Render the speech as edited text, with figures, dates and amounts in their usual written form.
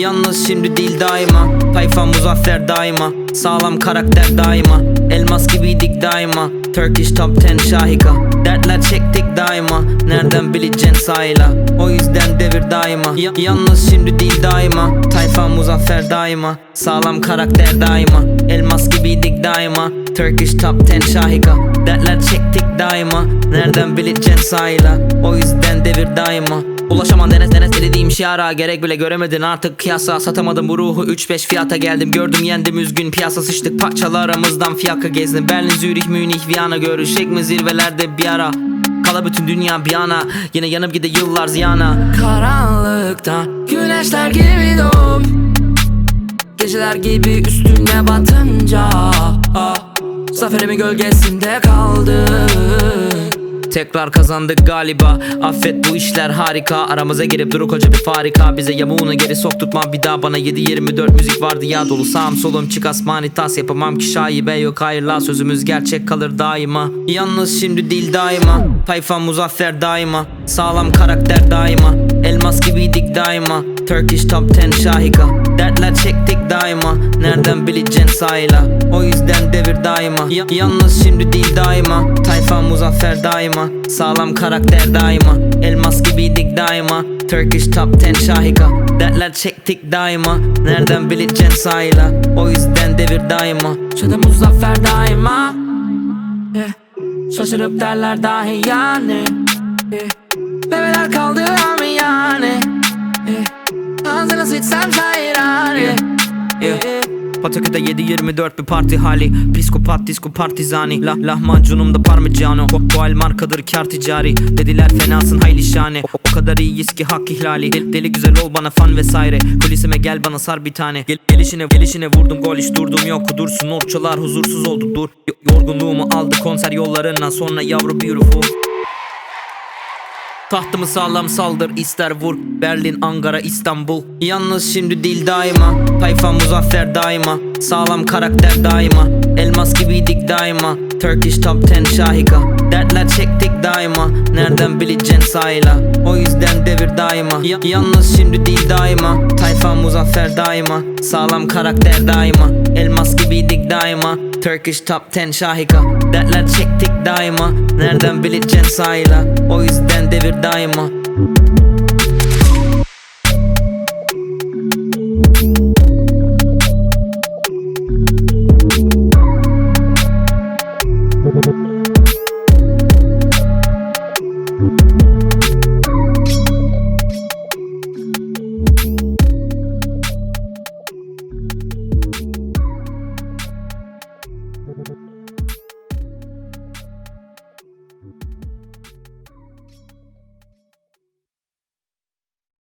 Yalnız şimdi değil daima. Tayfa muzaffer daima. Sağlam karakter daima. Elmas gibiydik daima. Turkish Top 10 şahika. Dertler çektik daima. Nereden bileceksin sayla. O yüzden devir daima. Yalnız şimdi değil daima. Tayfa muzaffer daima. Sağlam karakter daima. Elmas gibiydik daima. Turkish Top 10 şahika. Dertler çektik daima. Nereden bileceksin sayla. O yüzden devir daima. Ulaşaman denes dediğim şiara. Gerek bile göremedin artık kıyasa. Satamadım bu ruhu 3-5 fiyata geldim. Gördüm yendim üzgün piyasa sıçtık. Parçalarımızdan fiyaka gezdim. Berlin, Zürih, Münih, Viyana. Görüşecek mi zirvelerde bir ara. Kala bütün dünya bir yana. Yine yanıp gide yıllar ziyana. Karanlıkta güneşler gibi doğup geceler gibi üstüne batınca zaferimin gölgesinde kaldı. Tekrar kazandık galiba. Affet bu işler harika. Aramıza girip duru koca bir farika. Bize yamuğunu geri sokturtma bir daha bana. 7-24 müzik vardı ya dolu. Sağım solum çık asmanitas. Yapamam ki şaibe yok hayırla. Sözümüz gerçek kalır daima. Yalnız şimdi değil daima. Tayfa muzaffer daima. Sağlam karakter daima. Elmas gibiydik daima. Turkish Top 10 şahika. Dertler çektik daima. Nereden bileceksin sayla. O yüzden devir daima. Yalnız şimdi değil daima. Tayfa muzaffer daima. Sağlam karakter daima. Elmas gibiydik daima. Turkish Top 10 şahika. Dertler çektik daima. Nereden bileceksin sayla. O yüzden devir daima. Şöyle muzaffer daima. Şaşırıp derler dahi yani. Bebeler kaldı mı yani. Ağzına sıçsam şairane. Patakü'de 7-24 bir parti hali. Psikopat disco partizani. Lahmacunumda parmigiano. Koal markadır kar ticari. Dediler fenasın hayli şane. O kadar iyiyiz ki hak ihlali. Deli güzel ol bana fan vesaire. Kulisime gel bana sar bir tane. Gelişine vurdum gol hiç durdum yok. Dursun orçalar huzursuz oldu dur. Yorgunluğumu aldı konser yollarından sonra yavru beautiful. Tahtımı sağlam saldır ister vur. Berlin, Ankara, İstanbul. Yalnız şimdi değil daima. Tayfa muzaffer daima. Sağlam karakter daima. Elmas gibiydik daima. Turkish Top 10 şahika. Dertler çektik daima. Nereden bileceksin sayla. O yüzden devir daima. Yalnız şimdi değil daima. Tayfa muzaffer daima. Sağlam karakter daima. Elmas gibiydik daima. Turkish Top 10 şahika. Dertler çektik daima. Nereden bileceksin sayla. O yüzden devir daima.